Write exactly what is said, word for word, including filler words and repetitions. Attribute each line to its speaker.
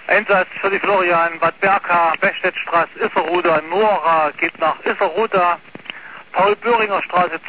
Speaker 1: Einsatz für die Florian, Bad Berka, Bechstädtstraße, Isserhuda, Nora geht nach Isserhuda, Paul-Böhringer Straße